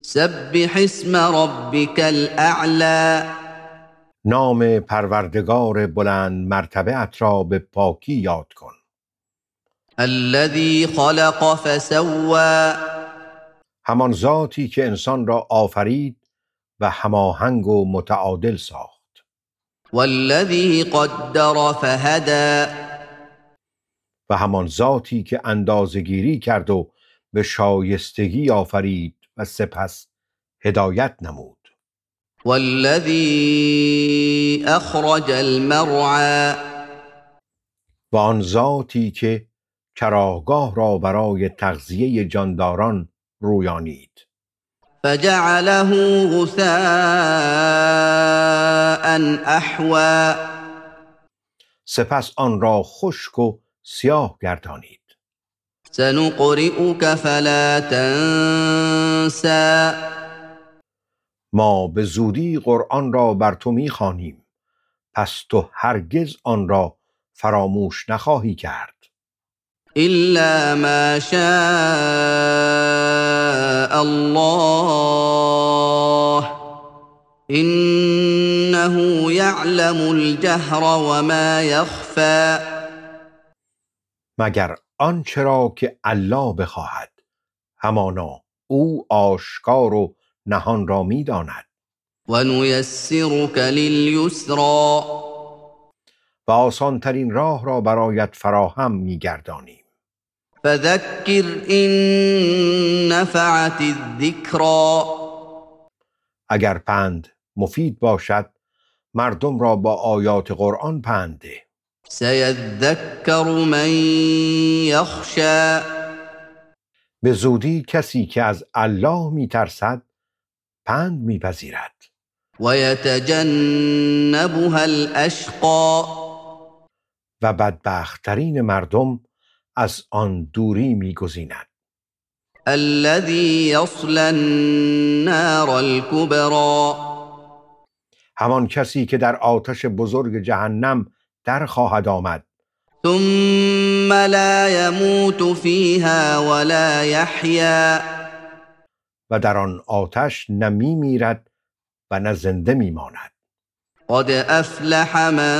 سبح اسم ربك الأعلى. نام پروردگار بلند مرتبه‌ات را به پاکی یاد کن. الذي خلق فسوى. همان ذاتی که انسان را آفرید و هماهنگ و متعادل ساخت. والذي قدر فهدى. و همان ذاتی که اندازه‌گیری کرد و به شایستگی آفرید و سپس هدایت نمود. والذي أخرج المرعى. و آن ذاتی که چراگاه را برای تغذیه جانداران رویانید. فجعله غثاء أحوى. سپس آن را خشک و سیاه گردانید. سنقرئك فلا تنسى. ما به زودی قرآن را بر تو می‌خوانیم، پس تو هرگز آن را فراموش نخواهی کرد. إلا ما شاء الله إنه يعلم الجهر وما يخفى. مگر آنچه را که الله بخواهد، همانا او آشکار و نهان را می‌داند. ونيسرك لليسرى. و آسانترین راه را برایت فراهم می‌گردانیم. فذكر إن نفعت الذكرى. اگر پند مفید باشد، مردم را با آیات قرآن پند ده. سيذكر من يخشى. به زودی کسی که از الله می‌ترسد پند می‌پذیرد. ويتجنبها الأشقى. و بدبخت‌ترین مردم از آن دوری می‌گزیند. الذي يصلى النار الكبرى. همان کسی که در آتش بزرگ جهنم در خواهد آمد. ثم لا يموت فيها ولا يحيا. و در آن آتش نه می‌میرد و نه زنده می‌ماند. قد افلح من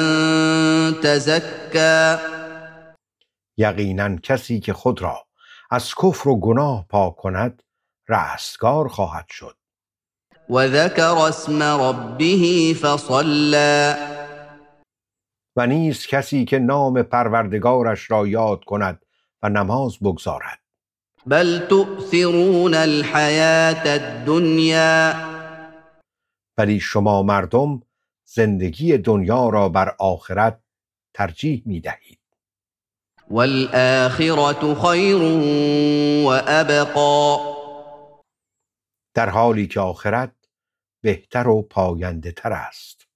تزكى. یقیناً کسی که خود را از کفر و گناه پاک کند رستگار خواهد شد. وذكر اسم ربه فصلى. و نیز کسی که نام پروردگارش را یاد کند و نماز بگزارد. بل تؤثرون الحياة الدنيا. ولی شما مردم زندگی دنیا را بر آخرت ترجیح می دهید. والآخرة خير وأبقى. در حالی که آخرت بهتر و پاینده تر است.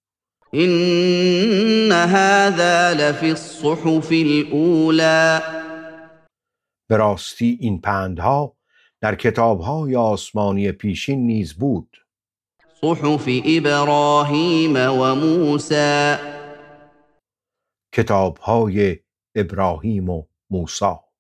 إن هذا لفي الصحف الأولى. به راستی این پندها در کتاب‌های آسمانی پیشین نیز بود. صحف إبراهيم وموسى. کتاب‌های ابراهیم و موسی.